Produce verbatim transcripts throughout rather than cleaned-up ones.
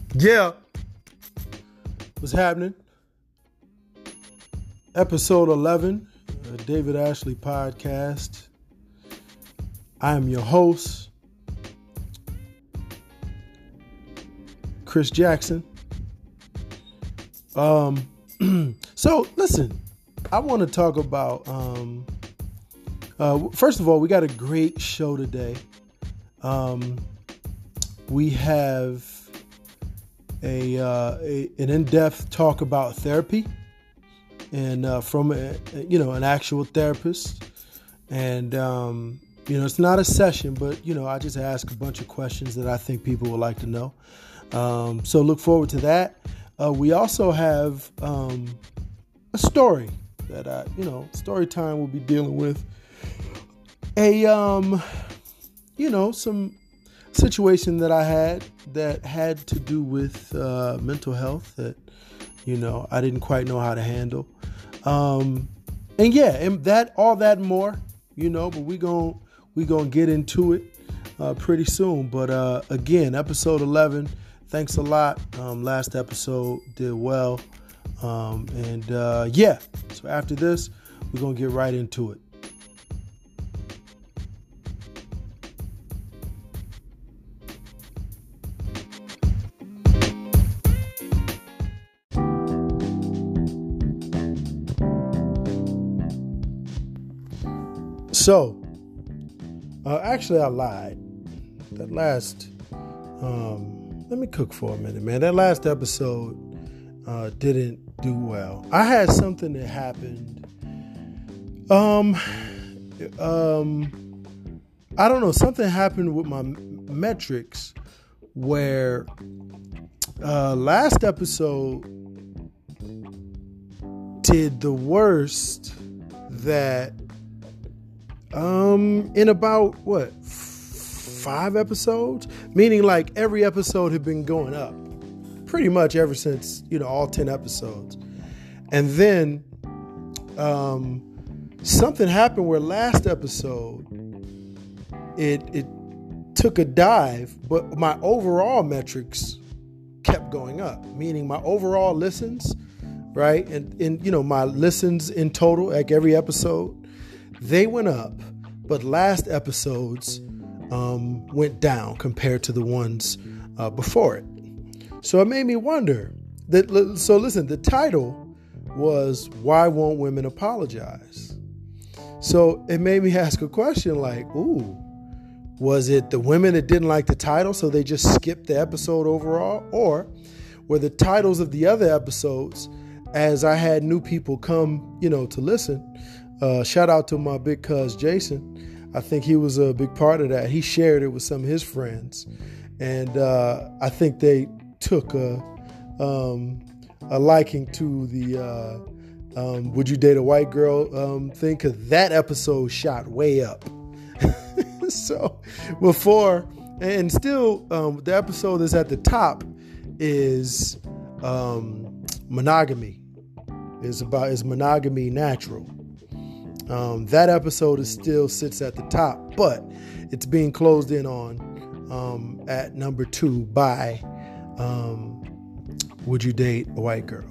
Yeah. What's happening? Episode eleven, uh, David Ashley Podcast. I am your host, Chris Jackson. Um, so listen, I want to talk about, um, uh, first of all, we got a great show today. Um, we have a, uh, a an in-depth talk about therapy, and uh, from a, you know an actual therapist, and um, you know it's not a session, but you know I just ask a bunch of questions that I think people would like to know. Um, so look forward to that. Uh, we also have um, a story that I you know story time will be dealing with a um, you know some. situation that I had that had to do with uh, mental health that, you know, I didn't quite know how to handle. Um, and yeah, and that, all that and more, you know, but we gon' we gonna get into it uh, pretty soon. But uh, again, episode eleven, thanks a lot. Um, last episode did well. Um, and uh, yeah, so after this, we're gonna get right into it. So, uh, actually, I lied. That last, um, let me cook for a minute, man. That last episode uh, didn't do well. I had something that happened. Um, um, I don't know. Something happened with my metrics where uh, last episode did the worst that. Um, in about what five episodes, meaning like every episode had been going up pretty much ever since, you know, all ten episodes. And then, um, something happened where last episode it, it took a dive, but my overall metrics kept going up, meaning my overall listens, right? And, and, you know, my listens in total, like every episode, they went up, but last episodes um, went down compared to the ones uh, before it. So it made me wonder. That, so listen, the title was "Why Won't Women Apologize?" So it made me ask a question like, ooh, was it the women that didn't like the title, so they just skipped the episode overall? Or were the titles of the other episodes, as I had new people come, you know, to listen, Uh, shout out to my big cuz Jason. I think he was a big part of that. He shared it with some of his friends, and uh, I think they took a um, a liking to the uh, um, "Would you date a white girl" um, thing, because that episode shot way up. So before and still, um, the episode that's at the top is um, monogamy. Is about is monogamy natural? Um, that episode is still sits at the top, but it's being closed in on um, at number two by um, "Would You Date a White Girl?"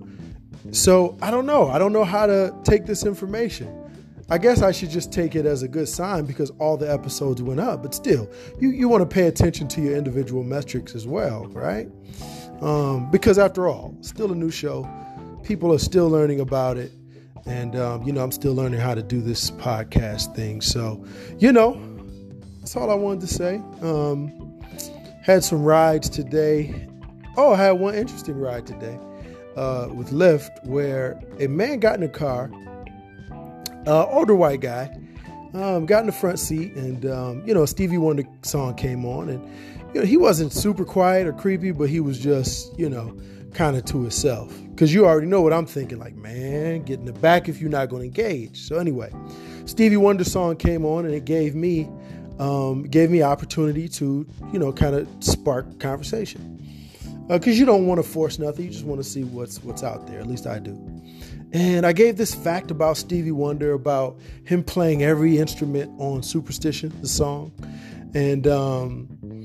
So I don't know. I don't know how to take this information. I guess I should just take it as a good sign because all the episodes went up. But still, you, you want to pay attention to your individual metrics as well, right? Um, because after all, still a new show. People are still learning about it. And, um, you know, I'm still learning how to do this podcast thing. So, you know, that's all I wanted to say. Um, had some rides today. Oh, I had one interesting ride today uh, with Lyft where a man got in a car, uh, older white guy, um, got in the front seat and, um, you know, Stevie Wonder song came on. And, you know, he wasn't super quiet or creepy, but he was just, you know, kind of to himself. Because you already know what I'm thinking, like, man, get in the back if you're not going to engage. So anyway, Stevie Wonder song came on and it gave me um, gave me opportunity to, you know, kind of spark conversation. Because uh, you don't want to force nothing. You just want to see what's what's out there. At least I do. And I gave this fact about Stevie Wonder, about him playing every instrument on Superstition, the song. And um,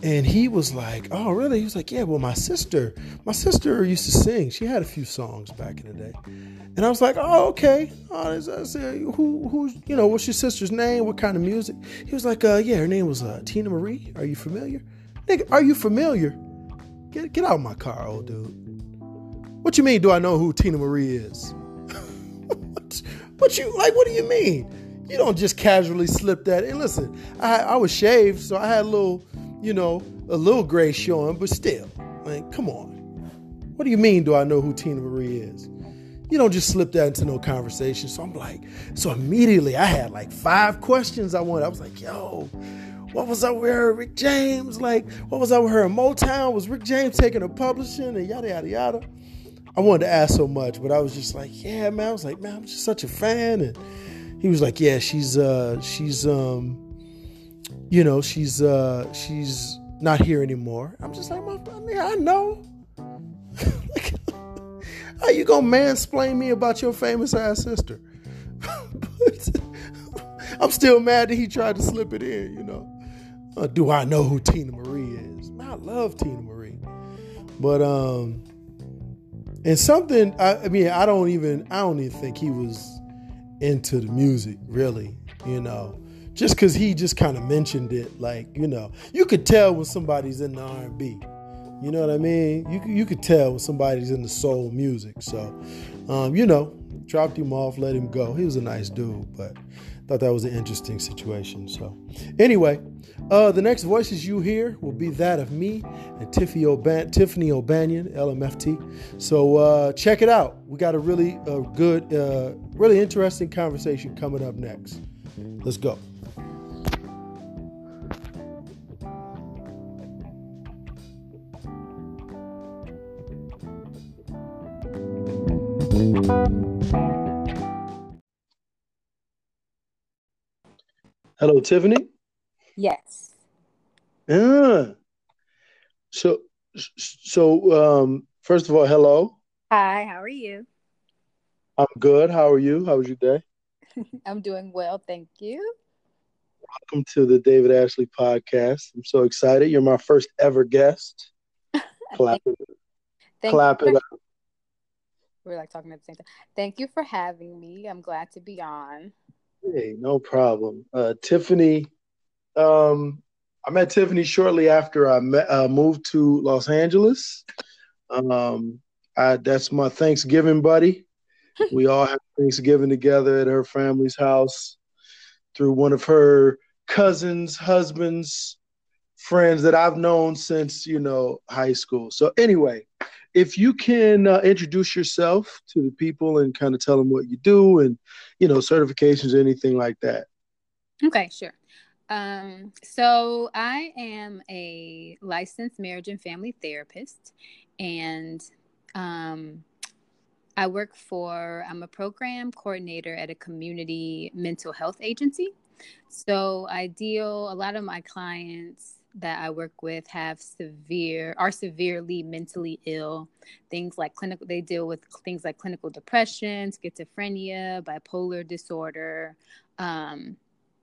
And he was like, oh, really? He was like, yeah, well, my sister, my sister used to sing. She had a few songs back in the day. And I was like, oh, okay. Oh, I said, who, who's, you know, what's your sister's name? What kind of music? He was like, uh, yeah, her name was uh, Tina Marie. Are you familiar? Nigga, are you familiar? Get, get out of my car, old dude. What you mean, do I know who Tina Marie is? what, what you, like, what do you mean? You don't just casually slip that in. Listen, I, I was shaved, so I had a little, you know, a little gray showing, but still, like, come on. What do you mean, do I know who Tina Marie is? You don't just slip that into no conversation. So I'm like, so immediately I had like five questions I wanted. I was like, yo, what was up with her, Rick James? Like, what was up with her in Motown? Was Rick James taking her publishing and yada, yada, yada? I wanted to ask so much, but I was just like, yeah, man. I was like, man, I'm just such a fan. And he was like, yeah, she's, uh, she's, um, you know, she's, uh, she's not here anymore. I'm just like, my, I know. Like, how you gonna mansplain me about your famous ass sister? But I'm still mad that he tried to slip it in, you know. Uh, do I know who Tina Marie is? Man, I love Tina Marie. But, um, and something, I, I mean, I don't even, I don't even think he was into the music, really, you know. Just because he just kind of mentioned it, like, you know, you could tell when somebody's in the R and B. You know what I mean? You you could tell when somebody's in the soul music. So, um, you know, dropped him off, let him go. He was a nice dude, but thought that was an interesting situation. So, anyway, uh, the next voices you hear will be that of me and Tiffany, O'Ban- Tiffany O'Banion, L M F T. So uh, check it out. We got a really uh, good, uh, really interesting conversation coming up next. Let's go. Hello, Tiffany. Yes. Yeah. So, so um, first of all, hello. Hi, how are you? I'm good. How are you? How was your day? I'm doing well, thank you. Welcome to the David Ashley podcast. I'm so excited. You're my first ever guest. Clap Thank, it, thank you clap it for, up. we're like talking at the same time. Thank you for having me. I'm glad to be on. Hey, no problem. Uh, Tiffany, um, I met Tiffany shortly after I met, uh, moved to Los Angeles. Um, I, that's my Thanksgiving buddy. We all have Thanksgiving together at her family's house through one of her cousins, husbands, friends that I've known since, you know, high school. So anyway, if you can uh, introduce yourself to the people and kind of tell them what you do and, you know, certifications, anything like that. Okay, sure. Um, so I am a licensed marriage and family therapist, and um, I work for, I'm a program coordinator at a community mental health agency. So I deal, a lot of my clients that I work with have severe, are severely mentally ill. Things like clinical, they deal with things like clinical depression, schizophrenia, bipolar disorder, um,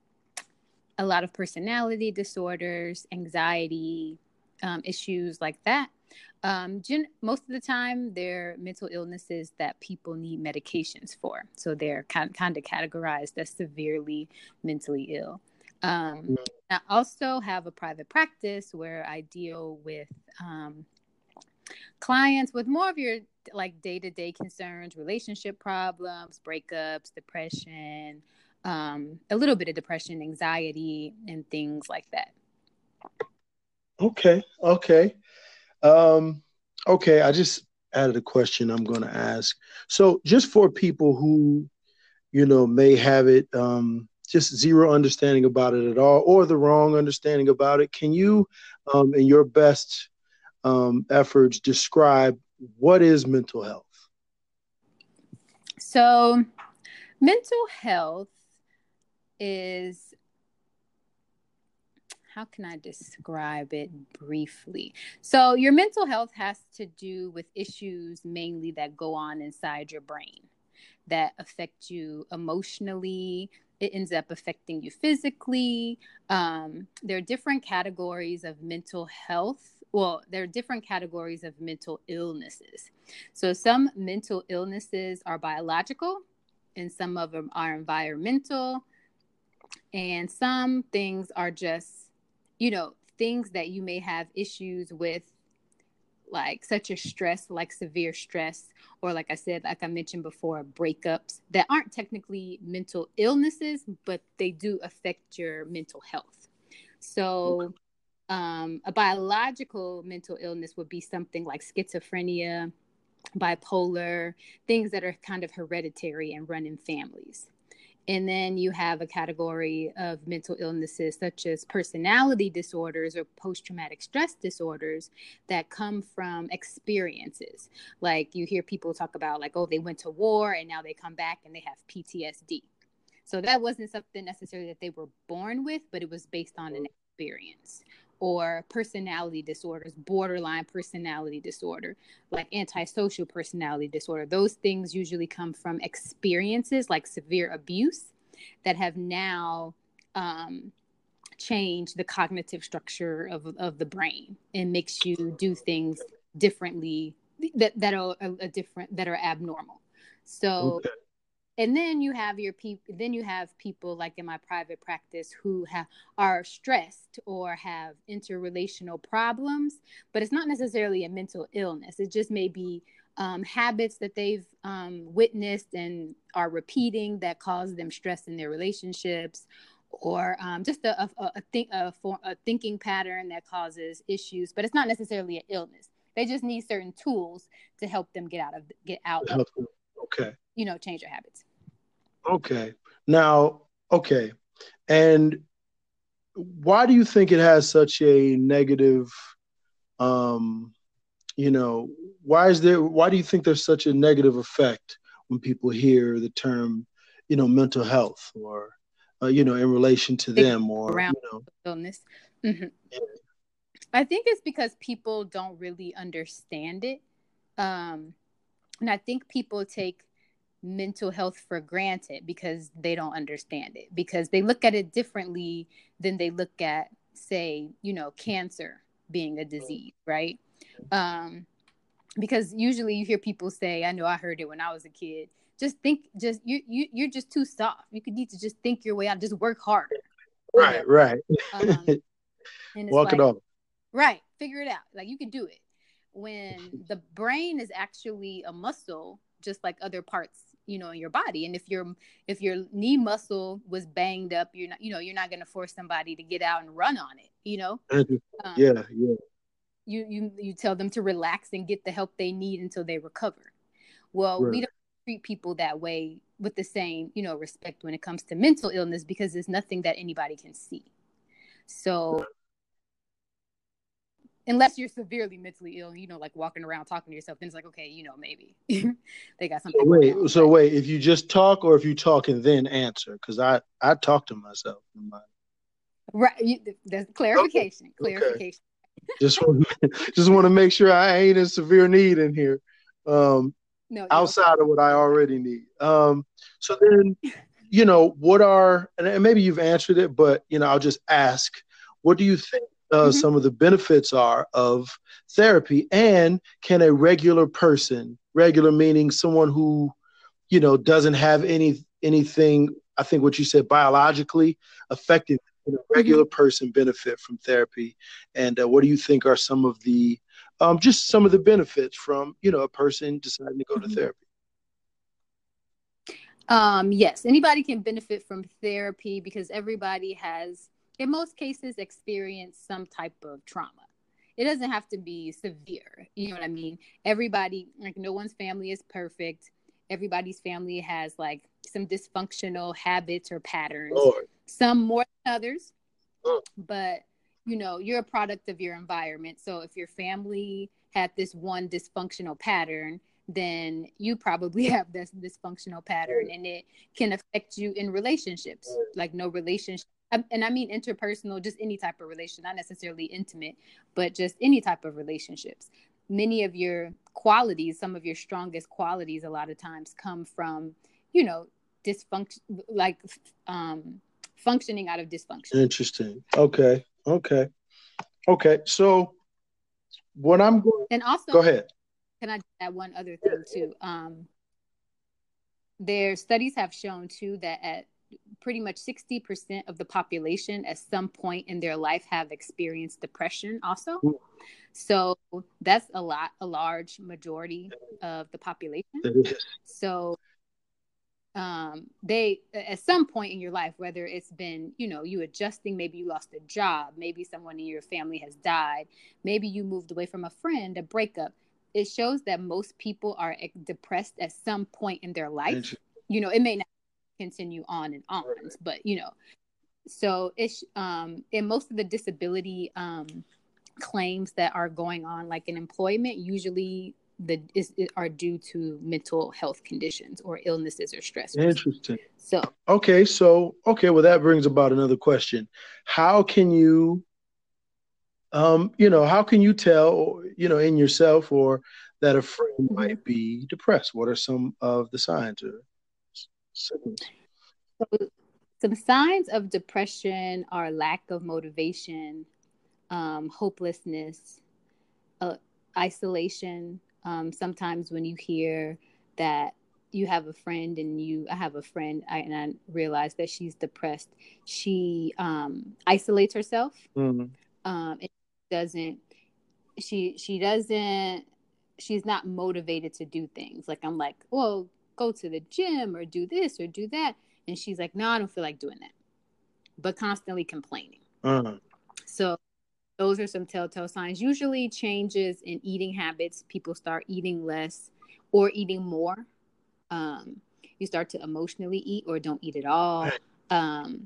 a lot of personality disorders, anxiety, um, issues like that. Um, gen- most of the time, they're mental illnesses that people need medications for. So they're kind, kind of categorized as severely mentally ill. Um, I also have a private practice where I deal with um, clients with more of your like day-to-day concerns, relationship problems, breakups, depression, um, a little bit of depression, anxiety, and things like that. Okay. Okay. Um, okay. I just added a question I'm going to ask. So just for people who, you know, may have it, um, just zero understanding about it at all, or the wrong understanding about it, can you, um, in your best um, efforts, describe what is mental health? So, mental health is, how can I describe it briefly? So, your mental health has to do with issues mainly that go on inside your brain. that affect you emotionally. It ends up affecting you physically. Um, there are different categories of mental health. Well, there are different categories of mental illnesses. So some mental illnesses are biological, and some of them are environmental, and some things are just, you know, things that you may have issues with, like such as stress, like severe stress, or like I said, like I mentioned before, breakups that aren't technically mental illnesses, but they do affect your mental health. So um, a biological mental illness would be something like schizophrenia, bipolar, things that are kind of hereditary and run in families. And then you have a category of mental illnesses such as personality disorders or post-traumatic stress disorders that come from experiences. Like you hear people talk about like, oh, they went to war and now they come back and they have P T S D. So that wasn't something necessarily that they were born with, but it was based on an experience. Or personality disorders, borderline personality disorder, like antisocial personality disorder. Those things usually come from experiences like severe abuse that have now um, changed the cognitive structure of, of the brain and makes you do things differently that, that are a, a different, that are abnormal. So Okay. And then you have your people, then you have people like in my private practice who have are stressed or have interrelational problems, but it's not necessarily a mental illness. It just may be um, habits that they've um, witnessed and are repeating that cause them stress in their relationships, or um, just a, a, a, think, a, for, a thinking pattern that causes issues, but it's not necessarily an illness. They just need certain tools to help them get out of get out of, Okay. you know, change their habits. Okay. Now, okay. And why do you think it has such a negative, um, you know, why is there, why do you think there's such a negative effect when people hear the term, you know, mental health or, uh, you know, in relation to Think them or, around you know, illness. Mm-hmm. I think it's because people don't really understand it. Um, and I think people take mental health for granted because they don't understand it, because they look at it differently than they look at, say, you know, cancer being a disease, right? Um, because usually you hear people say, I know I heard it when I was a kid, just think, just you, you you're just too soft. You could need to just think your way out, just work harder, you know. right, right. Um, and it's Walk it like, off. right, figure it out. Like you can do it. When the brain is actually a muscle, just like other parts, you know, in your body. And if your if your knee muscle was banged up, you're not, you know, you're not going to force somebody to get out and run on it. You know, um, Yeah, yeah. you you you tell them to relax and get the help they need until they recover. Well, we Right. don't treat people that way with the same, you know, respect when it comes to mental illness, because it's nothing that anybody can see. So unless you're severely mentally ill, you know, like walking around talking to yourself, then it's like, okay, you know, maybe they got So something going wait, on. so But wait, if you just talk or if you talk and then answer, because I I talk to myself in my. right, you, that's Okay, clarification, okay. clarification. Just want just want to make sure I ain't in severe need in here, um, No, you're okay. outside of what I You're fine. already need. Um, so then, you know, what are and maybe you've answered it, but you know, I'll just ask, what do you think uh, Mm-hmm. some of the benefits are of therapy, and can a regular person, regular meaning someone who you know doesn't have any anything, I think what you said biologically affecting, you know, Mm-hmm. regular person benefit from therapy, and uh, what do you think are some of the um, just some of the benefits from you know a person deciding to go to Mm-hmm. therapy? Um, yes, anybody can benefit from therapy because everybody has, in most cases, experienced some type of trauma. It doesn't have to be severe. You know what I mean? Everybody, like, no one's family is perfect. Everybody's family has like some dysfunctional habits or patterns, Lord. some more than others, Oh, but you know, you're a product of your environment. So if your family had this one dysfunctional pattern, then you probably have this dysfunctional pattern, and it can affect you in relationships, like no relationship. And I mean interpersonal, just any type of relation, not necessarily intimate, but just any type of relationships. Many of your qualities, some of your strongest qualities, a lot of times come from, you know, dysfunction, like um, functioning out of dysfunction. Interesting. Okay. Okay. Okay. So what I'm going, And also, go ahead. can I add one other thing too? Um, their studies have shown too that at pretty much sixty percent of the population at some point in their life have experienced depression also. So that's a lot, a large majority of the population. So um, they, at some point in your life, whether it's been, you know, you adjusting, maybe you lost a job, maybe someone in your family has died, maybe you moved away from a friend, a breakup, it shows that most people are depressed at some point in their life. You know, it may not continue on and on, right. But, you know, so it's, um, in most of the disability um, claims that are going on, like in employment, usually the is, are due to mental health conditions or illnesses or stressors. Interesting. So okay, so okay, well that brings about another question. How can you, um, you know, how can you tell, you know, in yourself or that a friend mm-hmm. might be depressed? What are some of the signs or symptoms? So, some signs of depression are lack of motivation, um, hopelessness, uh, isolation. Um, sometimes when you hear that you have a friend and you, I have a friend I, and I realize that she's depressed, she um, isolates herself. Mm-hmm. Um, and doesn't, she, she doesn't, she's not motivated to do things. Like, I'm like, well, go to the gym or do this or do that. And she's like, no, I don't feel like doing that, but constantly complaining. Uh-huh. So those are some telltale signs. Usually changes in eating habits. People start eating less or eating more. Um, you start to emotionally eat or don't eat at all. Um,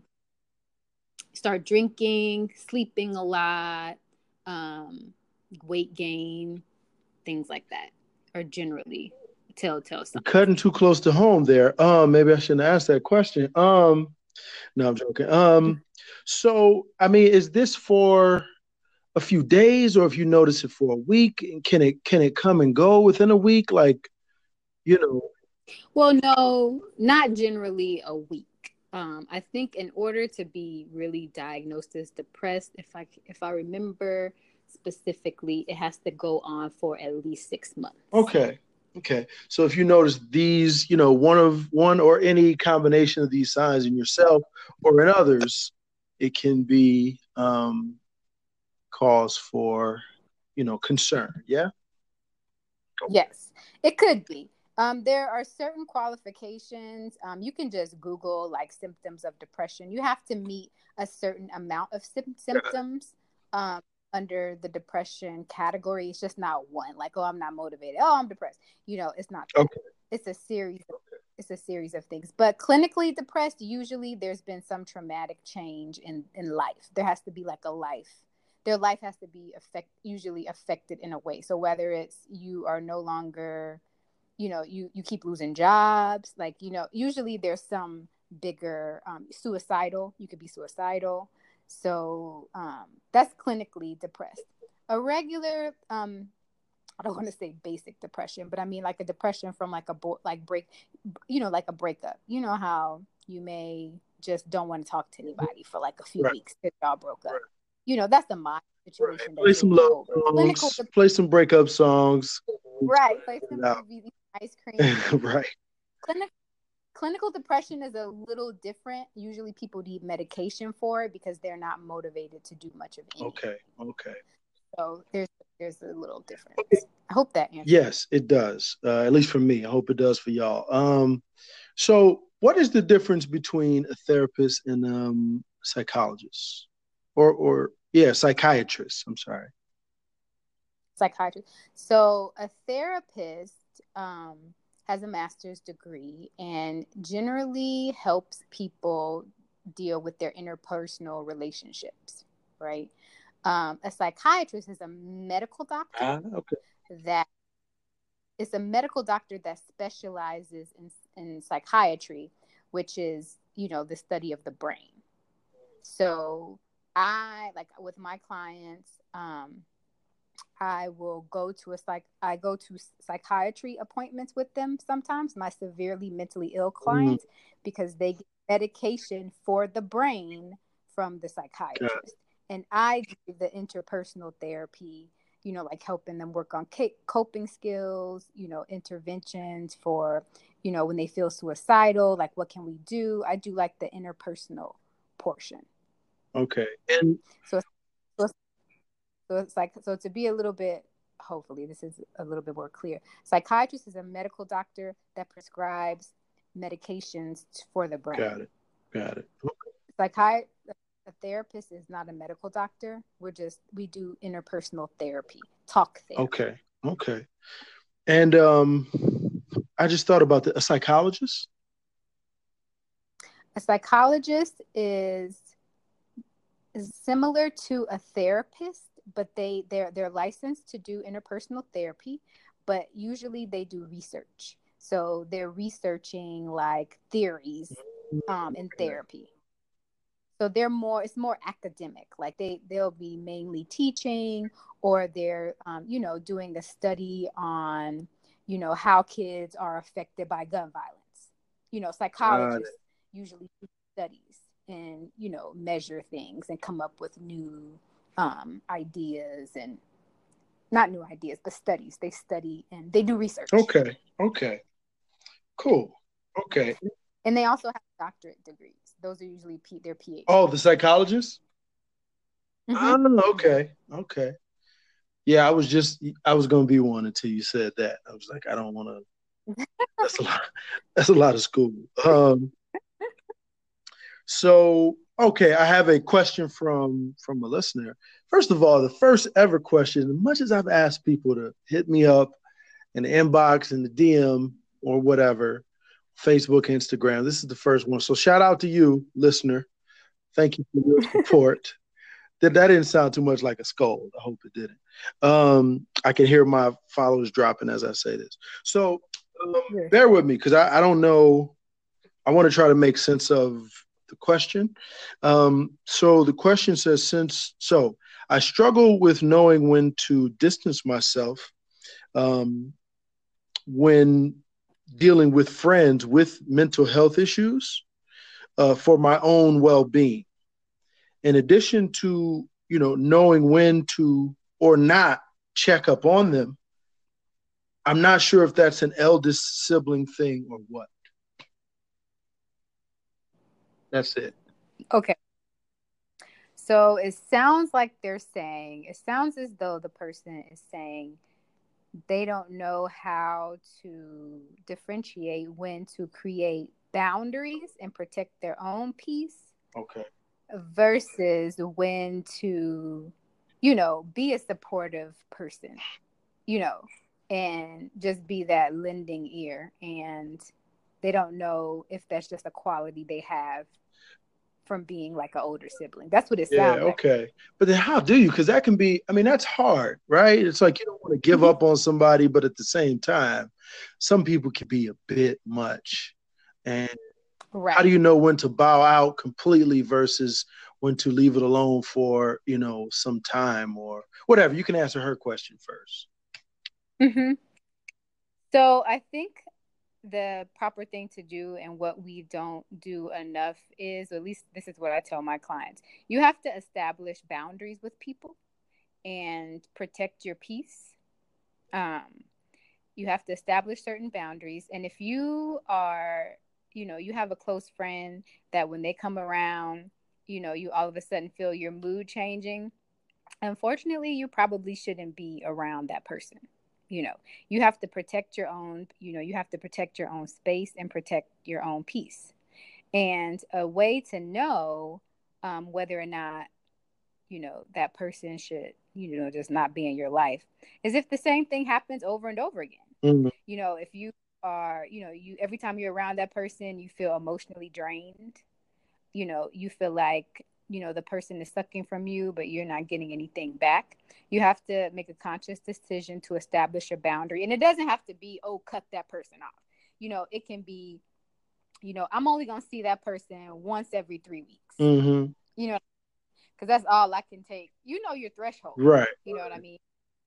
start drinking, sleeping a lot, um, weight gain, things like that are generally telltale signs. Cutting too close to home there. Um, maybe I shouldn't ask that question. Um, no, I'm joking. Um, so, I mean, is this for a few days, or if you notice it for a week, can it can it come and go within a week? Like, you know. Well, no, not generally a week. Um, I think in order to be really diagnosed as depressed, if I if I remember specifically, it has to go on for at least six months. Okay. Okay. So if you notice these, you know, one of one or any combination of these signs in yourself or in others, it can be um, cause for, you know, concern. Yeah. Okay. Yes, it could be. Um, there are certain qualifications. Um, you can just Google like symptoms of depression. You have to meet a certain amount of sim- symptoms um, under the depression category. It's just not one. Like, oh, I'm not motivated. Oh, I'm depressed. You know, it's not that. Okay. It's a series. Of, it's a series of things. But clinically depressed, usually there's been some traumatic change in in life. There has to be like a life. Their life has to be affect usually affected in a way. So whether it's you are no longer, you know, you, you keep losing jobs, like, you know, usually there's some bigger um, suicidal, you could be suicidal. So um, that's clinically depressed. A regular, um, I don't want to say basic depression, but I mean like a depression from like a, bo- like break, you know, like a breakup. You know how you may just don't want to talk to anybody for like a few right. weeks if y'all broke up. Right. You know, that's a mind situation. Right. Play some love songs, de- play some breakup songs. Right. Play some movies, ice cream. Right. Clinic- clinical depression is a little different. Usually people need medication for it because they're not motivated to do much of anything. Okay. Okay. So there's there's a little difference. Okay. I hope that answers. Yes, it does. Uh, at least for me. I hope it does for y'all. Um, so what is the difference between a therapist and um, a psychologist? Or, or yeah, psychiatrist. I'm sorry. Psychiatrist. So a therapist um, has a master's degree and generally helps people deal with their interpersonal relationships, right? Um, a psychiatrist is a medical doctor ah, okay. that is a medical doctor that specializes in, in psychiatry, which is, you know, the study of the brain. So I, like with my clients, um, I will go to a psych. I go to psychiatry appointments with them sometimes. My severely mentally ill Mm, clients, because they get medication for the brain from the got it. psychiatrist, and I do the interpersonal therapy. You know, like helping them work on coping skills. You know, interventions for, you know, when they feel suicidal. Like, what can we do? I do like the interpersonal portion. Okay. And So, so So it's like, so to be a little bit, hopefully this is a little bit more clear. Psychiatrist is a medical doctor that prescribes medications for the got brain. it. Got it. Psychiatrist, a therapist is not a medical doctor. We're just, we do interpersonal therapy, talk therapy. Okay. Okay. And um, I just thought about the, a psychologist. A psychologist is, is similar to a therapist, but they they're they're licensed to do interpersonal therapy, but usually they do research. So they're researching like theories um, in Okay. therapy. So they're more, it's more academic. Like they they'll be mainly teaching, or they're um, you know, doing a study on, you know, how kids are affected by gun violence. You know, Got psychologists it. usually do studies and, you know, measure things and come up with new um, ideas, and not new ideas, but studies. They study and they do research. Okay. Okay. Cool. Okay. And they also have doctorate degrees. Those are usually P- their Oh, the PhDs. psychologist? Mm-hmm. Oh, Mm-hmm. okay. Okay. Yeah, I was just I was gonna be one until you said that. I was like, I don't want to. That's a lot. That's a lot of school. Um. So okay, I have a question from from a listener. First of all, the first ever question. As much as I've asked people to hit me up in the inbox, in the D M, or whatever, Facebook, Instagram. This is the first one. So shout out to you, listener. Thank you for your support. That that didn't sound too much like a scold. I hope it didn't. Um, I can hear my followers dropping as I say this. So um, Yeah. bear with me because I, I don't know. I want to try to make sense of the question. Um, so the question says, since so I struggle with knowing when to distance myself um, when dealing with friends with mental health issues uh, for my own well-being. In addition to, you know, knowing when to or not check up on them, I'm not sure if that's an eldest sibling thing or what. That's it. Okay. So it sounds like they're saying, it sounds as though the person is saying they don't know how to differentiate when to create boundaries and protect their own peace Okay. versus when to, you know, be a supportive person, you know, and just be that lending ear. And they don't know if that's just a quality they have from being like an older sibling. That's what it Yeah, sounds like. okay. But then how do you? Because that can be, I mean, that's hard, right? It's like you don't want to give Mm-hmm. up on somebody, but at the same time, some people can be a bit much. And how do Right. you know when to bow out completely versus when to leave it alone for, you know, some time or whatever? You can answer her question first. Mm-hmm. So I think the proper thing to do, and what we don't do enough is, or at least this is what I tell my clients, you have to establish boundaries with people and protect your peace. Um, you have to establish certain boundaries. And if you are, you know, you have a close friend that when they come around, you know, you all of a sudden feel your mood changing, unfortunately, you probably shouldn't be around that person. You know, you have to protect your own, you know, you have to protect your own space and protect your own peace. And a way to know um, whether or not, you know, that person should, you know, just not be in your life is if the same thing happens over and over again. Mm, You know, if you are, you know, you every time you're around that person, you feel emotionally drained. You know, you feel like, you know, the person is sucking from you, but you're not getting anything back. You have to make a conscious decision to establish a boundary. And it doesn't have to be, oh, cut that person off. You know, it can be, you know, I'm only going to see that person once every three weeks, hmm you know, because that's all I can take. You know, your threshold, Right. you know what I mean?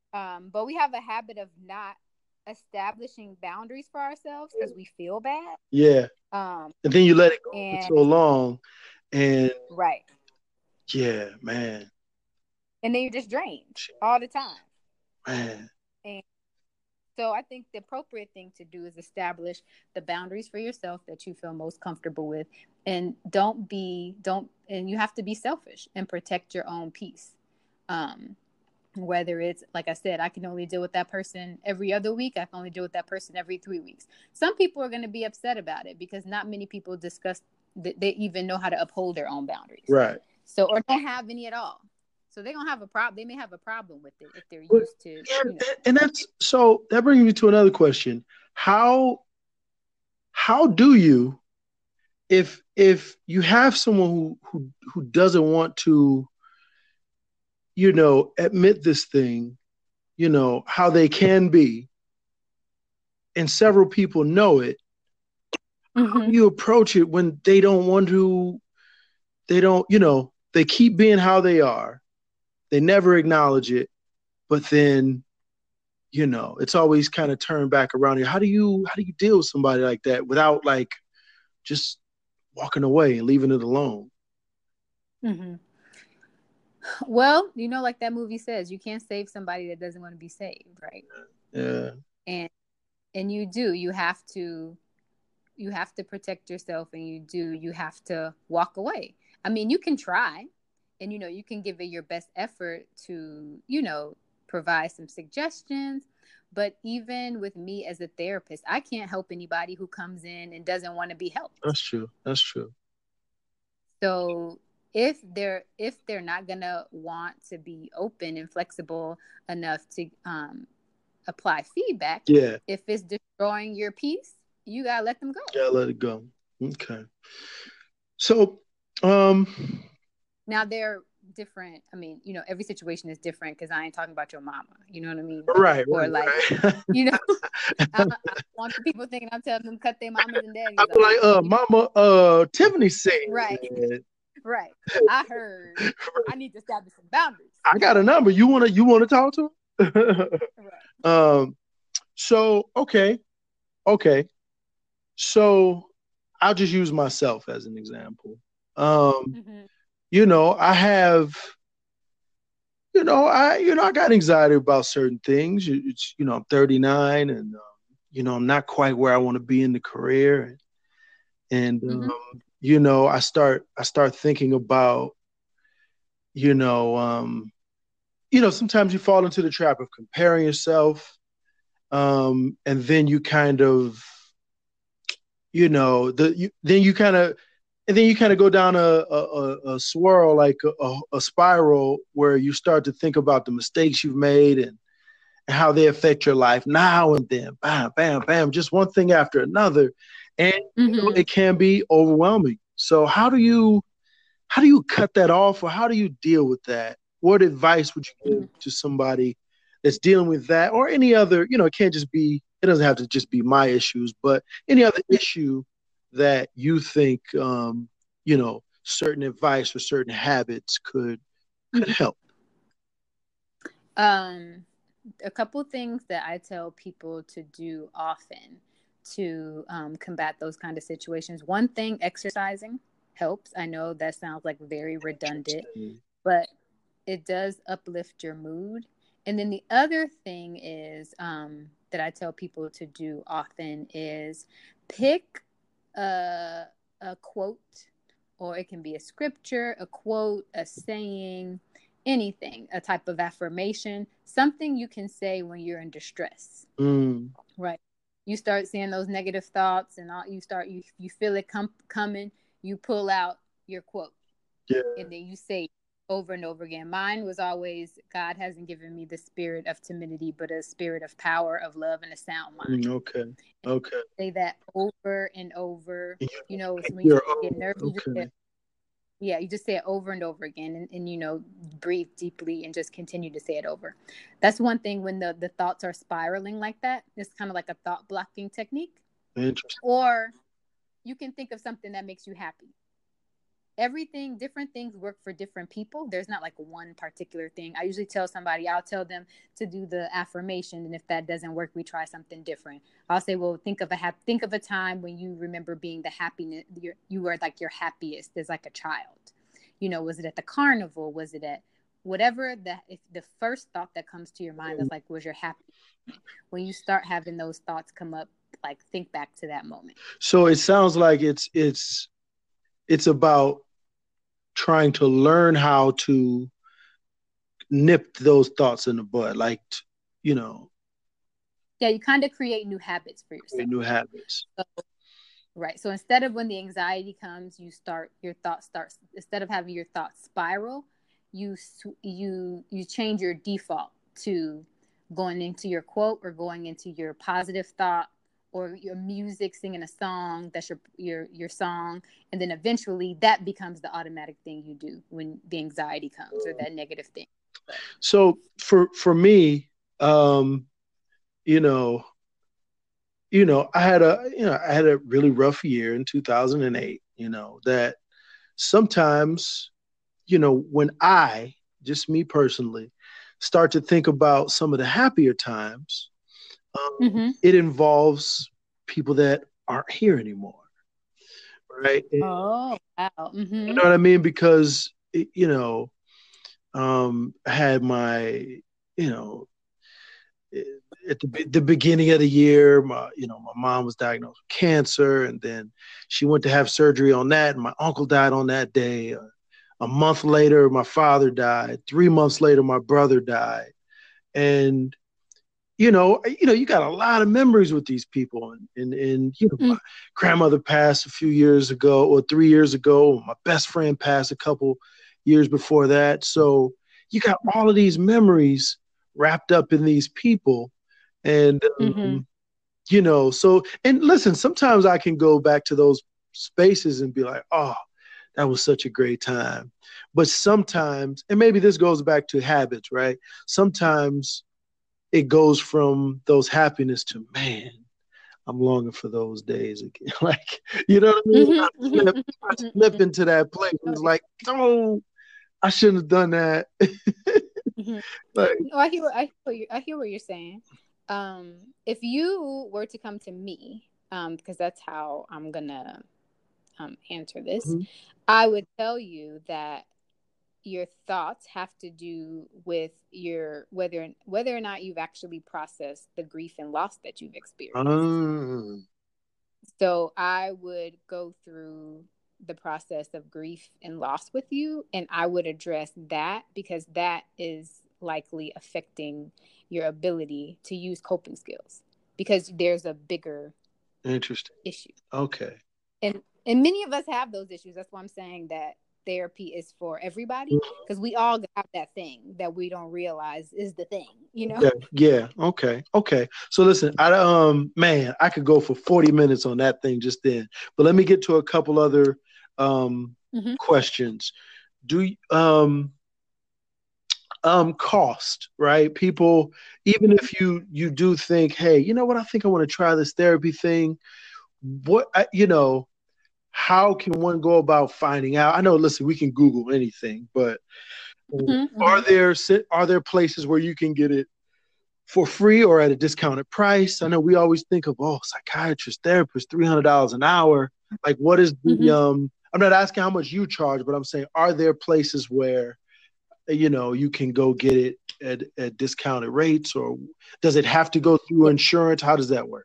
Um, but we have a habit of not establishing boundaries for ourselves because we feel bad. Yeah. Um, And then you let it go for and so long. And right. yeah, man. And then you're just drained all the time. Man. And so I think the appropriate thing to do is establish the boundaries for yourself that you feel most comfortable with. And don't be, don't, and you have to be selfish and protect your own peace. Um, whether it's, like I said, I can only deal with that person every other week. I can only deal with that person every three weeks. Some people are going to be upset about it because not many people discuss, they even know how to uphold their own boundaries. Right. So, or don't have any at all. So they're going to have a problem. They may have a problem with it if they're But, used to. yeah, You know. and that's, so that brings me to another question. How, how do you, if, if you have someone who, who, who doesn't want to, you know, admit this thing, you know, how they can be, and several people know it, Mm-hmm. how do you approach it when they don't want to, they don't, you know, they keep being how they are, they never acknowledge it, but then, you know, it's always kind of turned back around here. How do you, how do you deal with somebody like that without like just walking away and leaving it alone? Mm-hmm. Well, you know, like that movie says, you can't save somebody that doesn't want to be saved, right? Yeah. And and you do. You have to you have to protect yourself, and you do. You have to walk away. I mean, you can try, and you know, you can give it your best effort to, you know, provide some suggestions. But even with me as a therapist, I can't help anybody who comes in and doesn't want to be helped. That's true. That's true. So if they're if they're not gonna want to be open and flexible enough to um, apply feedback, Yeah. if it's destroying your peace, you gotta let them go. Yeah, let it go. Okay. So, um, Now they're different. I mean, you know, every situation is different because I ain't talking about your mama. You know what I mean? right, Or right, like, right. you know, I, I want the people thinking I'm telling them cut their mamas and daddies I'm off. like, uh, You know? Mama, uh, Tiffany said, Right, right. I heard. I need to establish some boundaries. I got a number. You wanna, you wanna talk to her? Right. um, so okay, okay. So I'll just use myself as an example. Um, Mm-hmm. you know, I have, you know, I, you know, I got anxiety about certain things. It's, you know, I'm thirty-nine, and um, you know, I'm not quite where I want to be in the career, and, and Mm-hmm. um, you know, I start, I start thinking about, you know, um, you know, sometimes you fall into the trap of comparing yourself, um, and then you kind of, you know, the you, then you kind of, and then you kind of go down a, a, a swirl, like a, a spiral, where you start to think about the mistakes you've made, and, and how they affect your life now and then. Bam, bam, bam, just one thing after another, and you know, Mm-hmm. it can be overwhelming. So how do you, how do you cut that off, or how do you deal with that? What advice would you give to somebody that's dealing with that, or any other? You know, it can't just be. It doesn't have to just be my issues, but any other issue that you think, um, you know, certain advice or certain habits could could Mm-hmm. help. Um, a couple things that I tell people to do often to um, combat those kind of situations. One thing, exercising helps. I know that sounds like very redundant, but it does uplift your mood. And then the other thing is um, that I tell people to do often is pick a, a quote, or it can be a scripture, a quote, a saying, anything, a type of affirmation, something you can say when you're in distress. Mm. Right. You start seeing those negative thoughts, and all, you start you you feel it come coming. You pull out your quote, Yeah. and then you say over and over again. Mine was always, God hasn't given me the spirit of timidity, but a spirit of power, of love, and a sound mind. Mm, okay. Okay. Say that over and over. You know, so when you You're, get oh, nervous, you just okay. get, yeah, you just say it over and over again, and, and you know, breathe deeply and just continue to say it over. That's one thing. When the the thoughts are spiraling like that, it's kind of like a thought blocking technique. Interesting. Or you can think of something that makes you happy, everything, different things work for different people. There's not like one particular thing. I usually tell somebody, I'll tell them to do the affirmation, and if that doesn't work, we try something different. I'll say, well, think of a hap- think of a time when you remember being the happiness, you you were like your happiest as like a child. You know, was it at the carnival? Was it at whatever the if the first thought that comes to your mind is like, was your happy? When you start having those thoughts come up, like think back to that moment. So it sounds like it's it's it's about trying to learn how to nip those thoughts in the bud, like, you know. Yeah, you kind of create new habits for yourself. New habits. So, right. So instead of when the anxiety comes, you start your thoughts starts instead of having your thoughts spiral, you you you change your default to going into your quote or going into your positive thought or your music, singing a song that's your your your song, and then eventually that becomes the automatic thing you do when the anxiety comes or that negative thing. So for for me, um, you know, you know, I had a you know I had a really rough year in two thousand eight. You know that sometimes, you know, when I just me personally start to think about some of the happier times. Um, mm-hmm. It involves people that aren't here anymore, right? Oh, wow. Mm-hmm. You know what I mean? Because, you know, um, I had my, you know, at the, the beginning of the year, my, you know, my mom was diagnosed with cancer, and then she went to have surgery on that, and my uncle died on that day. Uh, a month later, my father died. Three months later, my brother died. And you know, you know, you got a lot of memories with these people, and and, and you know, mm. my grandmother passed a few years ago, or three years ago. My best friend passed a couple years before that. So you got all of these memories wrapped up in these people, and um, mm-hmm. you know, so and listen, sometimes I can go back to those spaces and be like, oh, that was such a great time. But sometimes, and maybe this goes back to habits, right? Sometimes it goes from those happiness to, man, I'm longing for those days again. Like, you know what I mean? Mm-hmm, I, slip, I slip into that place. It's like, oh, I shouldn't have done that. mm-hmm. Like, no, I hear, I hear, I hear what you're saying. Um, if you were to come to me, um, because that's how I'm gonna um, answer this, mm-hmm. I would tell you that your thoughts have to do with your whether whether or not you've actually processed the grief and loss that you've experienced. Um. So I would go through the process of grief and loss with you, and I would address that because that is likely affecting your ability to use coping skills because there's a bigger interesting issue. Okay. And and many of us have those issues. That's why I'm saying that therapy is for everybody because we all have that thing that we don't realize is the thing, you know? Yeah, yeah. Okay. Okay. So listen, I um man, I could go for forty minutes on that thing just then. But let me get to a couple other um mm-hmm. questions. Do you um um cost, right? People, even if you you do think, hey, you know what, I think I want to try this therapy thing. What I, you know, how can one go about finding out? I know, listen, we can Google anything, but mm-hmm, are there are there places where you can get it for free or at a discounted price? I know we always think of, oh, psychiatrist, therapist, three hundred dollars an hour. Like, what is the, mm-hmm. um, I'm not asking how much you charge, but I'm saying, are there places where, you know, you can go get it at, at discounted rates, or does it have to go through insurance? How does that work?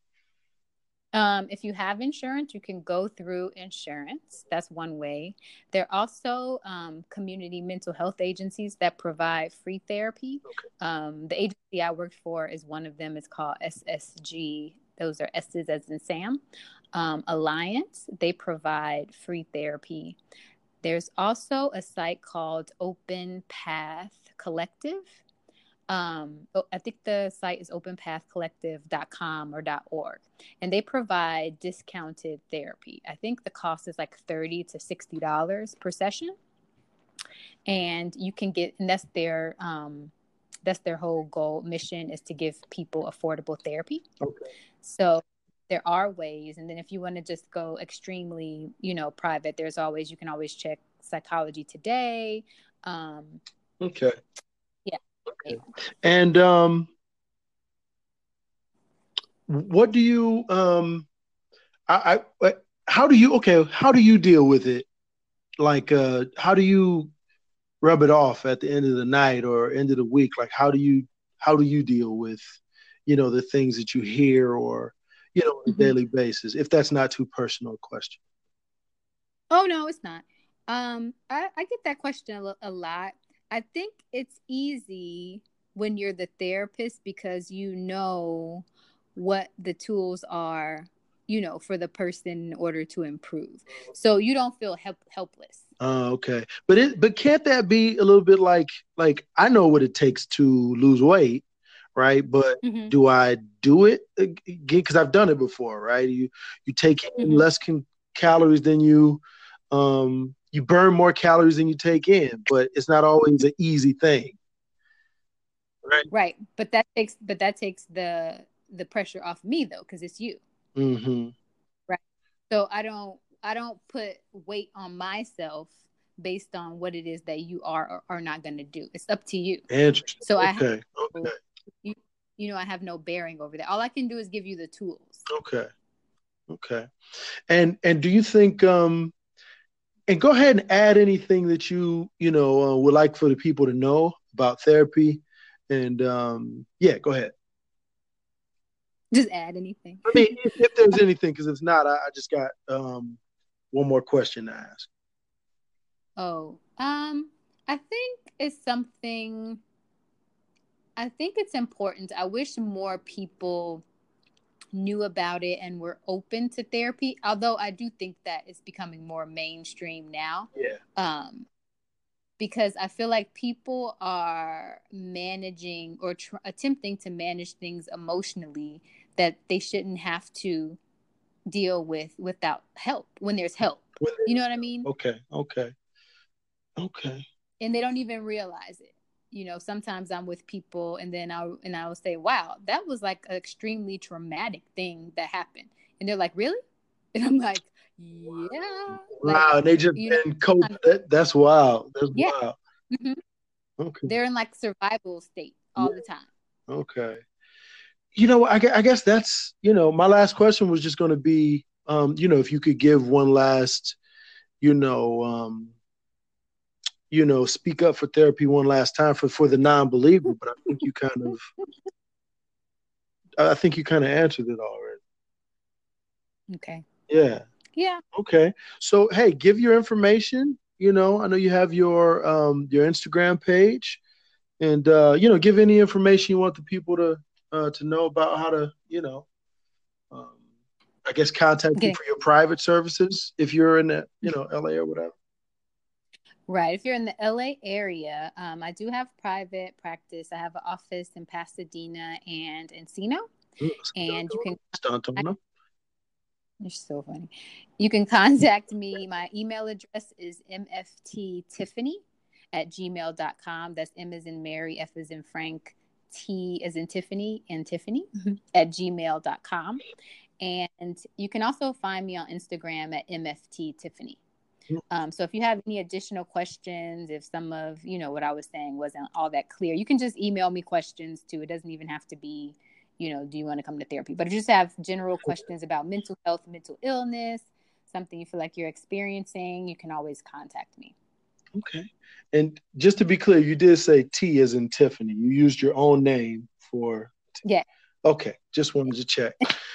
Um, if you have insurance, you can go through insurance. That's one way. There are also um, community mental health agencies that provide free therapy. Okay. Um, the agency I worked for is one of them. It's called S S G. Those are S's as in Sam. Um, Alliance. They provide free therapy. There's also a site called Open Path Collective. Um, I think the site is open path collective dot com or .org, and they provide discounted therapy. I think the cost is like thirty to sixty dollars per session, and you can get, and that's their um, that's their whole goal mission is to give people affordable therapy. Okay. So there are ways. And then if you want to just go extremely, you know, private, there's always, you can always check Psychology Today. Um, Okay. yeah. Okay. And um, what do you, um, I, I, how do you, okay, how do you deal with it? Like, uh, how do you rub it off at the end of the night or end of the week? Like, how do you, how do you deal with, you know, the things that you hear or, you know, on a Mm-hmm. daily basis, if that's not too personal a question? Oh, no, it's not. Um, I, I get that question a, lo- a lot. I think it's easy when you're the therapist because you know what the tools are, you know, for the person in order to improve. So you don't feel help, helpless. Uh, okay, but it but can't that be a little bit like like I know what it takes to lose weight, right? But Mm-hmm. do I do it again? Because I've done it before, right? You you take in Mm-hmm. less can, calories than you um you burn more calories than you take in, but it's not always an easy thing, right? Right. But that takes, but that takes the, the pressure off me though, because it's you. Mm-hmm. Right. So I don't I don't put weight on myself based on what it is that you are or are not going to do. It's up to you. Interesting. So I have Okay. Okay. you, you know I have no bearing over that. All I can do is give you the tools. Okay. Okay. And and do you think um and go ahead and add anything that you you know uh, would like for the people to know about therapy, and um, yeah, go ahead. Just add anything. I mean, if, if there's anything, because if not, I, I just got um, one more question to ask. Oh, um I think it's something I think it's important. I wish more people knew about it and were open to therapy, although I do think that it's becoming more mainstream now. Yeah. Um because I feel like people are managing or tr- attempting to manage things emotionally that they shouldn't have to deal with without help when there's help. With You know it. what I mean? Okay. Okay. Okay. And they don't even realize it. You know, sometimes I'm with people and then I'll and I will say, "Wow, that was like an extremely traumatic thing that happened." And they're like, "Really?" And I'm like, "Yeah." Like, Wow. And they just you know, been coached. That, that's wild. That's yeah. wild. Mm-hmm. Okay. They're in like survival state Yeah. all the time. Okay. You know, I, I guess that's, you know, my last question was just going to be, um, you know, if you could give one last, you know, um, you know, speak up for therapy one last time for, for the non-believer, but I think you kind of, I think you kind of answered it already. Okay. Yeah. Yeah. Okay. So, hey, give your information. You know, I know you have your um, your Instagram page, and uh, you know, give any information you want the people to uh, to know about how to, you know, um, I guess contact you Okay. for your private services if you're in the, you know, L A or whatever. Right. If you're in the L A area, um, I do have private practice. I have an office in Pasadena and Encino, Mm, and you can. Stantona. You're so funny. You can contact me. My email address is mfttiffany at gmail dot com. That's M as in Mary, F as in Frank, T as in Tiffany, and Tiffany at gmail dot com. And you can also find me on Instagram at mfttiffany. Um, so if you have any additional questions, if some of, you know, what I was saying wasn't all that clear, you can just email me questions too. It doesn't even have to be, you know, do you want to come to therapy? But if you just have general questions about mental health, mental illness, something you feel like you're experiencing, you can always contact me. Okay. And just to be clear, you did say T as in Tiffany. You used your own name for. Yeah. Okay. Just wanted to check.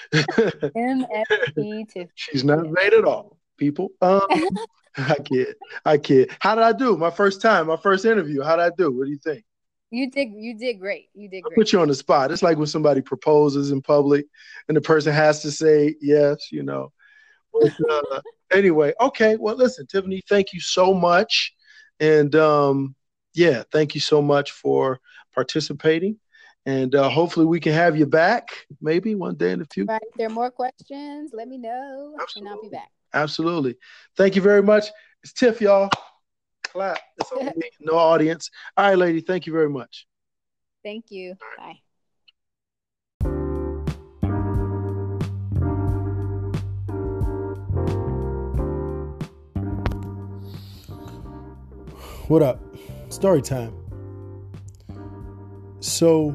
M F T Tiffany. She's not Yes. vain at all, people. Um, I kid. I kid. How did I do? My first time, my first interview. How did I do? What do you think? You did you did great. You did I great. put you on the spot. It's like when somebody proposes in public and the person has to say yes, you know. But, uh, anyway, okay. Well, listen, Tiffany, thank you so much. And um, yeah, thank you so much for participating. And uh, hopefully we can have you back maybe one day in the future. Right. If there are more questions, let me know. Absolutely. And I'll be back. Absolutely. Thank you very much. It's Tiff, y'all. Clap. It's only me, no audience. All right, lady. Thank you very much. Thank you. Bye. what up? Story time. So,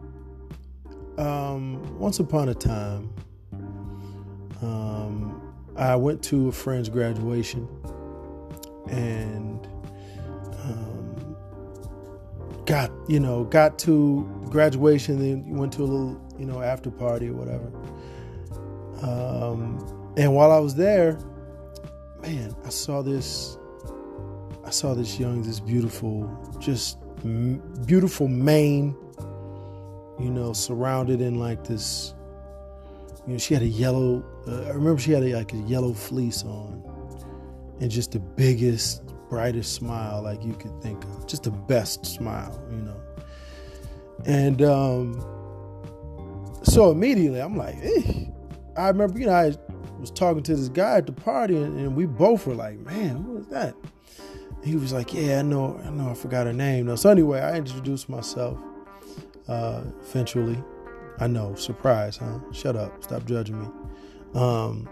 um, once upon a time, um, I went to a friend's graduation, and um, got you know got to graduation, then went to a little you know after party or whatever. Um, and while I was there, man, I saw this. I saw this young, this beautiful, just m- beautiful mane, you know, surrounded in like this, you know, she had a yellow, uh, I remember she had a, like a yellow fleece on, and just the biggest, brightest smile like you could think of, just the best smile, you know. And um, so immediately I'm like, eh. I remember, you know, I was talking to this guy at the party, and, and we both were like, man, who was that? He was like, yeah, I know, I know, I forgot her name. No, so anyway, I introduced myself. Uh, eventually, I know, surprise, huh? Shut up, stop judging me. Um,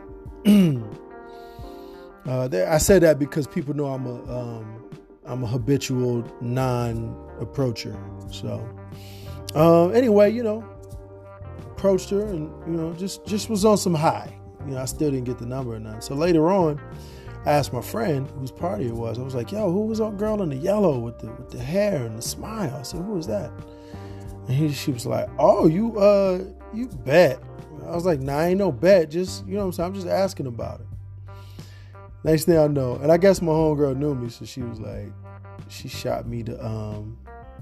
uh, there, I say that because people know I'm a, um, I'm a habitual non-approacher. So, uh, anyway, you know, approached her, and you know, just just was on some high. You know, I still didn't get the number or nothing. So later on, I asked my friend whose party it was. I was like, yo, who was that girl in the yellow with the with the hair and the smile? I said, who was that? And he, she was like, oh, you uh you bet. I was like, nah, I ain't no bet. Just, you know what I'm saying? I'm just asking about it. Next thing I know, and I guess my homegirl knew me, so she was like, she shot me the um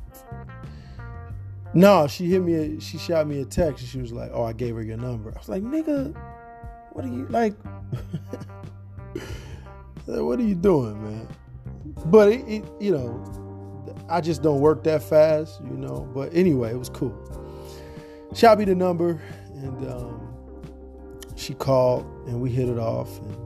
no, she hit me a, she shot me a text, and she was like, oh, I gave her your number. I was like, nigga, what are you like? What are you doing, man? But it, it, you know, I just don't work that fast, you know. But anyway, it was cool. Shot me the number, and um, she called, and we hit it off. And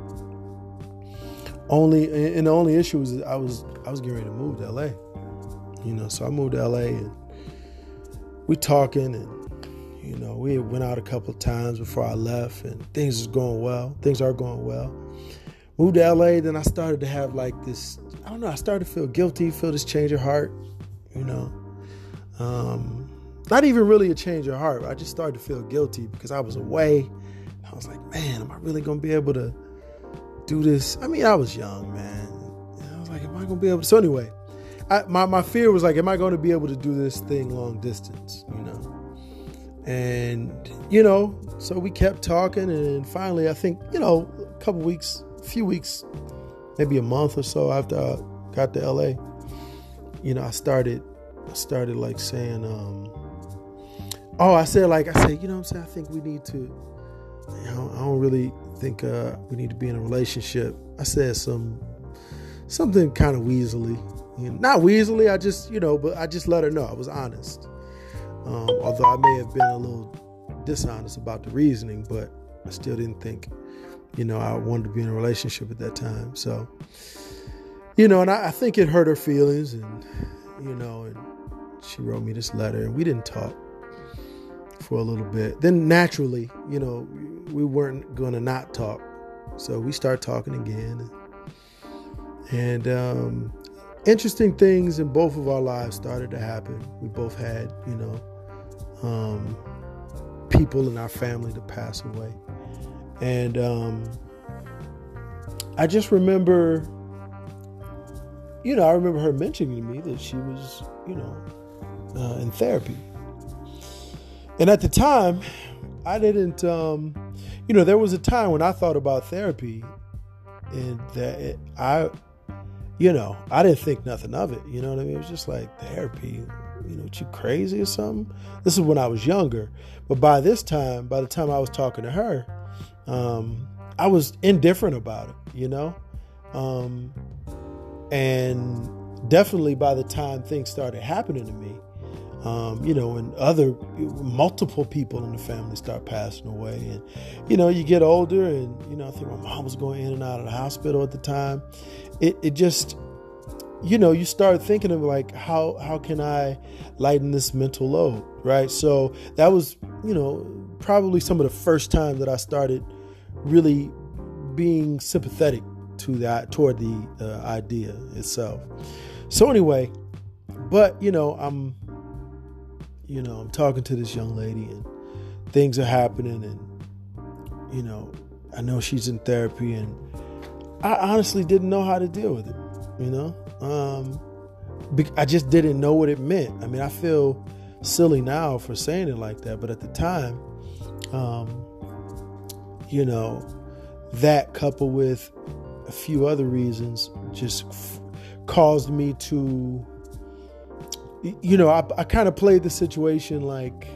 only, and the only issue was that I was I was getting ready to move to L A. You know, so I moved to L A, and we talking, and you know, we went out a couple of times before I left, and things was going well. Things are going well. Moved to L A, then I started to have like this, I don't know, I started to feel guilty, feel this change of heart, you know. Um, not even really a change of heart, I just started to feel guilty because I was away. I was like, man, am I really going to be able to do this? I mean, I was young, man. And I was like, am I going to be able to? So anyway, I, my, my fear was like, am I going to be able to do this thing long distance, you know? And, you know, so we kept talking, and finally, I think, you know, a couple weeks, few weeks, maybe a month or so after I got to L A, you know, I started, I started like saying, um, oh, I said like, I said, you know what I'm saying? I think we need to, you know, I don't really think uh, we need to be in a relationship. I said some, something kind of weaselly, you know, not weaselly. I just, you know, but I just let her know I was honest. Um, although I may have been a little dishonest about the reasoning, but I still didn't think, you know, I wanted to be in a relationship at that time. So, you know, and I, I think it hurt her feelings, and, you know, and she wrote me this letter, and we didn't talk for a little bit. Then naturally, you know, we weren't going to not talk. So we started talking again. And um, interesting things in both of our lives started to happen. We both had, you know, um, people in our family to pass away. And um, I just remember, you know, I remember her mentioning to me that she was, you know, uh, in therapy. And at the time, I didn't, um, you know, there was a time when I thought about therapy, and that it, I, you know, I didn't think nothing of it. You know what I mean? It was just like, therapy, you know, what, you crazy or something? This is when I was younger. But by this time, by the time I was talking to her, Um, I was indifferent about it, you know, um, and definitely by the time things started happening to me, um, you know, and other multiple people in the family start passing away, and you know, you get older, and you know, I think my mom was going in and out of the hospital at the time. It, it just, you know, you start thinking of like, how how can I lighten this mental load, right? So that was, you know, probably some of the first time that I started really being sympathetic to that toward the uh, idea itself. So anyway, but you know, I'm, you know, I'm talking to this young lady and things are happening, and you know, I know she's in therapy, and I honestly didn't know how to deal with it. You know, um, I just didn't know what it meant. I mean, I feel silly now for saying it like that, but at the time, um, you know, that coupled with a few other reasons just f- caused me to, you know, I, I kind of played the situation like,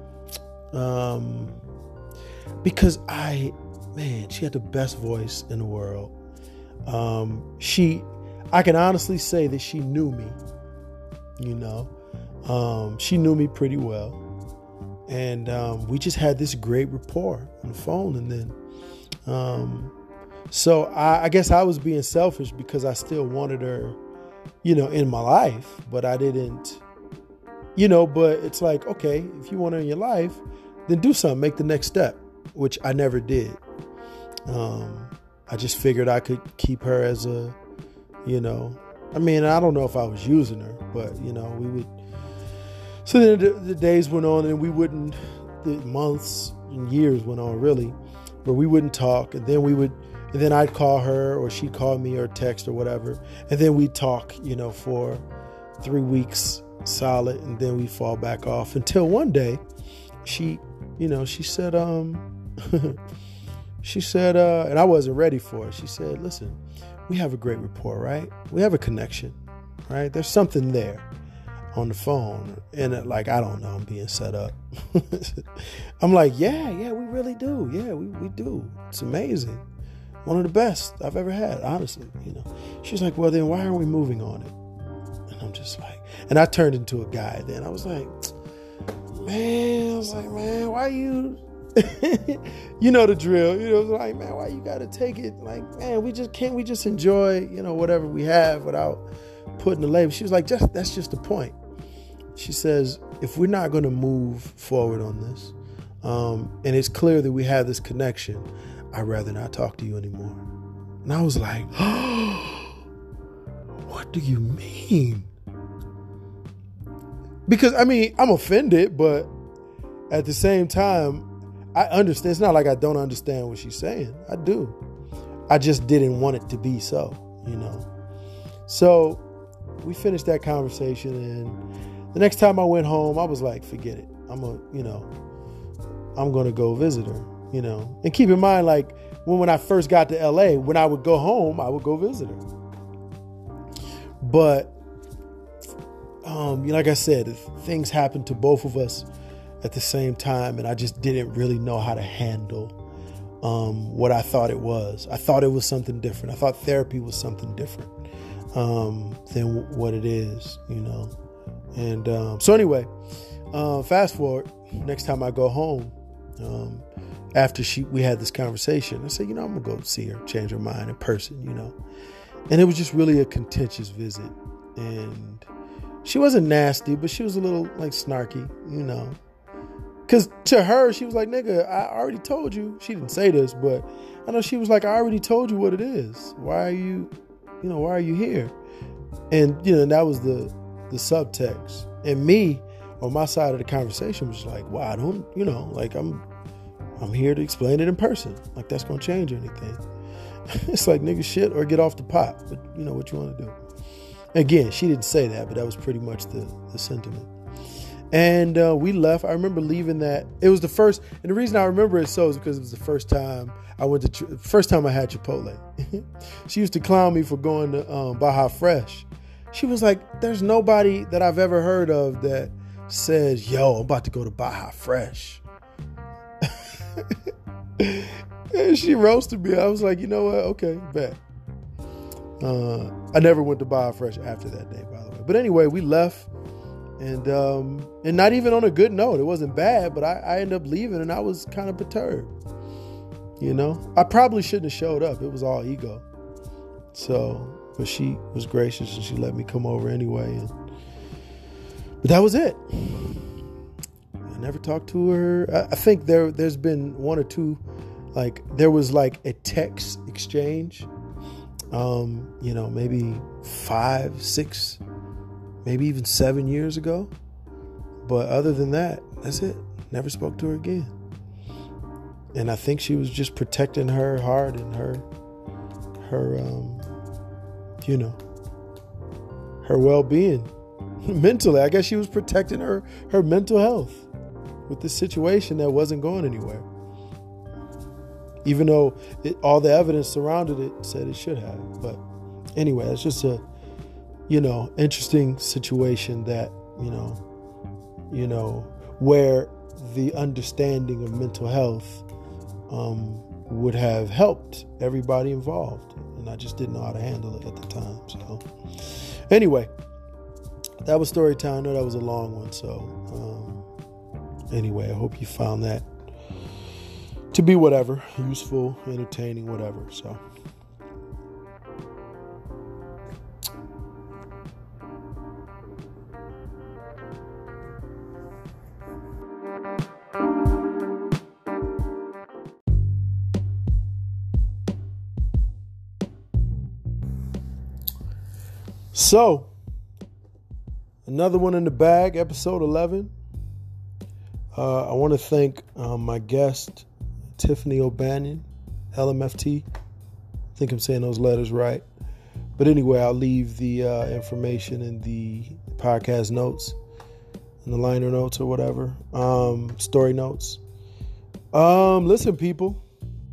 um, because I, man, she had the best voice in the world. Um, she, I can honestly say that she knew me, you know, um, she knew me pretty well. And, um, we just had this great rapport on the phone. And then, um, so I, I guess I was being selfish because I still wanted her, you know, in my life, but I didn't, you know, but it's like, okay, if you want her in your life, then do something, make the next step, which I never did. Um, I just figured I could keep her as a, you know, I mean, I don't know if I was using her, but, you know, we would. So then the, the days went on and we wouldn't, the months and years went on really, where we wouldn't talk. And then we would, and then I'd call her or she'd call me or text or whatever. And then we'd talk, you know, for three weeks solid. And then we'd fall back off until one day she, you know, she said, um, she said, uh, and I wasn't ready for it. She said, listen, we have a great rapport, right? We have a connection, right? There's something there on the phone. And it, like, I don't know, I'm being set up. I'm like, yeah, yeah, we really do. Yeah, we, we do. It's amazing. One of the best I've ever had, honestly, you know. She's like, well, then why aren't we moving on it? And I'm just like, and I turned into a guy then. I was like, man, I was like, man, why you, you know the drill. You know, I was like, man, why you gotta take it? Like, man, we just can't we just enjoy, you know, whatever we have without putting the label. She was like, just that's just the point. She says, if we're not going to move forward on this, um, and it's clear that we have this connection, I'd rather not talk to you anymore. And I was like, oh, what do you mean? Because, I mean, I'm offended, but at the same time, I understand. It's not like I don't understand what she's saying. I do. I just didn't want it to be so, you know. So we finished that conversation, and the next time I went home, I was like, forget it. I'm a, you know, I'm going to go visit her, you know. And keep in mind, like, when, when I first got to L A, when I would go home, I would go visit her. But, um, like I said, things happened to both of us at the same time, and I just didn't really know how to handle um, what I thought it was. I thought it was something different. I thought therapy was something different um, than w- what it is, you know. And um, so anyway, uh, fast forward, next time I go home, um, after she we had this conversation, I said, you know, I'm going to go see her, change her mind in person, you know. And it was just really a contentious visit. And she wasn't nasty, but she was a little, like, snarky, you know. Because to her, she was like, nigga, I already told you. She didn't say this, but I know she was like, I already told you what it is. Why are you, you know, why are you here? And, you know, that was the... the subtext. And me on my side of the conversation was like, wow, I don't, you know, like I'm I'm here to explain it in person. Like that's gonna change anything. It's like nigga shit or get off the pot. But you know what you want to do. Again, she didn't say that, but that was pretty much the, the sentiment. And uh, we left. I remember leaving that. It was the first, and the reason I remember it so is because it was the first time I went to, first time I had Chipotle. She used to clown me for going to um, Baja Fresh. She was like, there's nobody that I've ever heard of that says, yo, I'm about to go to Baja Fresh. And she roasted me. I was like, you know what? Okay, bet. Uh, I never went to Baja Fresh after that day, by the way. But anyway, we left. And um, and not even on a good note. It wasn't bad, but I, I ended up leaving and I was kind of perturbed. You know? I probably shouldn't have showed up. It was all ego. So... but she was gracious and she let me come over anyway. And, but that was it. I never talked to her. I, I think there, there's been one or two, like there was like a text exchange um, you know, maybe five, six, maybe even seven years ago. But other than that, that's it. Never spoke to her again. And I think she was just protecting her heart and her, her, um, you know, her well-being mentally. I guess she was protecting her, her mental health with this situation that wasn't going anywhere. Even though it, all the evidence surrounded it said it should have. But anyway, it's just a, you know, interesting situation that, you know, you know, where the understanding of mental health um, would have helped everybody involved. And I just didn't know how to handle it at the time. So anyway, that was story time. I know that was a long one. So um, anyway, I hope you found that to be whatever, useful, entertaining, whatever. So So, another one in the bag, episode eleven. Uh, I want to thank um, my guest, Tiffany O'Banion, L M F T. I think I'm saying those letters right. But anyway, I'll leave the uh, information in the podcast notes, in the liner notes or whatever, um, story notes. Um, listen, people,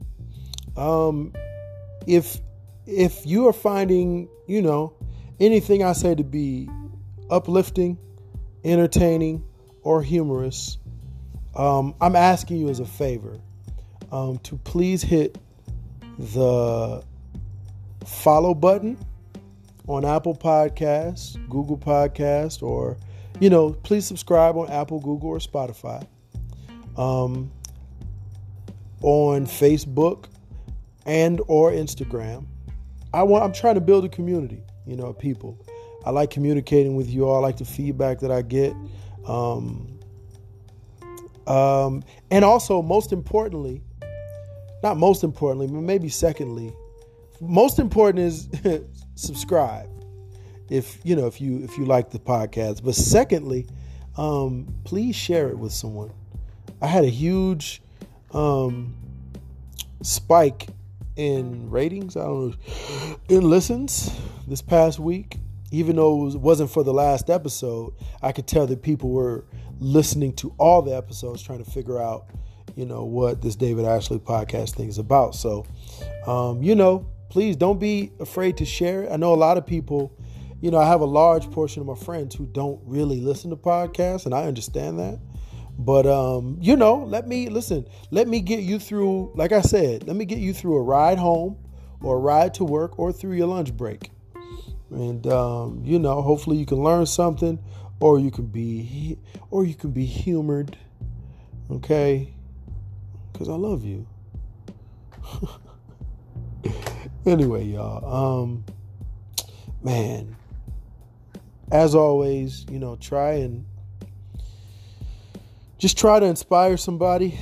um, if if you are finding, you know, anything I say to be uplifting, entertaining, or humorous, um, I'm asking you as a favor um, to please hit the follow button on Apple Podcasts, Google Podcasts, or, you know, please subscribe on Apple, Google, or Spotify. Um, on Facebook and or Instagram. I want, I'm trying to build a community, you know, of people. I like communicating with you all. I like the feedback that I get. Um, um, and also, most importantly, not most importantly, but maybe secondly, most important is subscribe. If, you know, if you, if you like the podcast, but secondly, um, please share it with someone. I had a huge, um, spike in ratings. I don't know, in listens this past week. Even though it was, wasn't for the last episode, I could tell that people were listening to all the episodes, trying to figure out, you know, what this David Ashley podcast thing is about. So, um, you know, please don't be afraid to share it. I know a lot of people, you know, I have a large portion of my friends who don't really listen to podcasts, and I understand that. But, um, you know, let me, listen, let me get you through, like I said, let me get you through a ride home or a ride to work or through your lunch break. And, um, you know, hopefully you can learn something, or you can be, or you can be humored. Okay. Cause I love you. Anyway, y'all, um, man, as always, you know, try and just try to inspire somebody.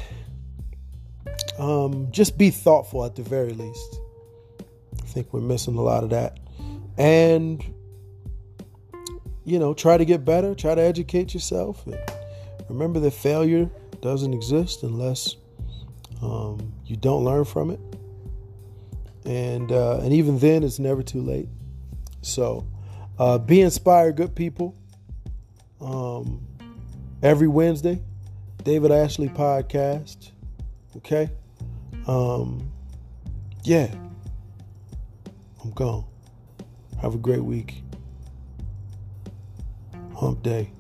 Um, just be thoughtful at the very least. I think we're missing a lot of that. And, you know, try to get better. Try to educate yourself. And remember that failure doesn't exist unless um, you don't learn from it. And uh, and even then, it's never too late. So uh, be inspired, good people. Um, every Wednesday, David Ashley podcast. Okay. Um, yeah. I'm gone. Have a great week. Hump day.